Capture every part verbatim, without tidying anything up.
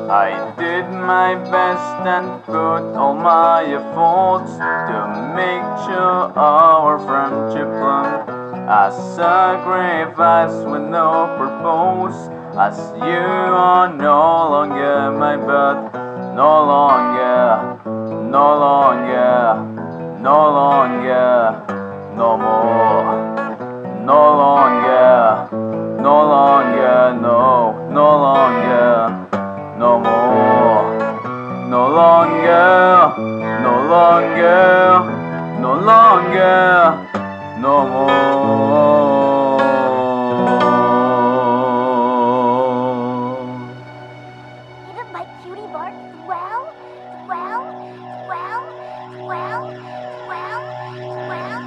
I did my best and put all my efforts to make sure our friendship bloomed. A sacrifice with no purpose, as you are no longer my bud. No longer, no longer, no longer, no more. No longer, no longer, no, no longer, no more. No longer, no longer, no longer, no more. Isn't my cutie mark swell? Swell? Swell? Swell? Swell? Swell?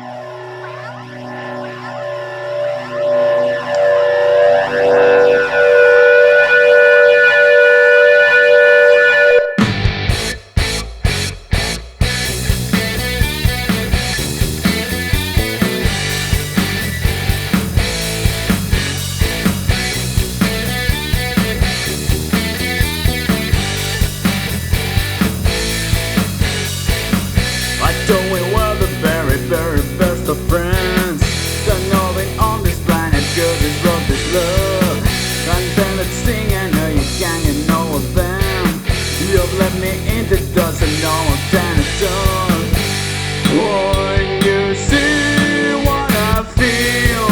Though we were the very, very best of friends, don't know it on this planet, cause this love is love. And then let's sing, I know you can, you know of them. You've left me in the dust, and no one can done. When you see what I feel,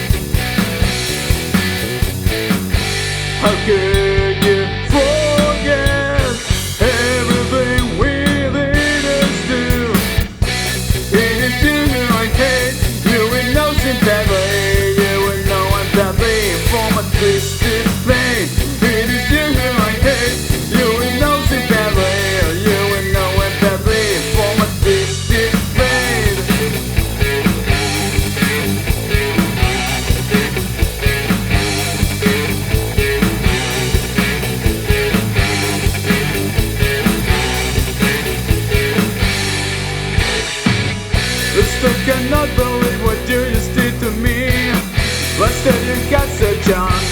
how could you forget everything within us do? You will know sympathy, you will know empathy for my twisted pain. It is you who I hate, you will know sympathy, you will know empathy for my twisted pain. I still cannot believe what you just did to me, but still you got such on.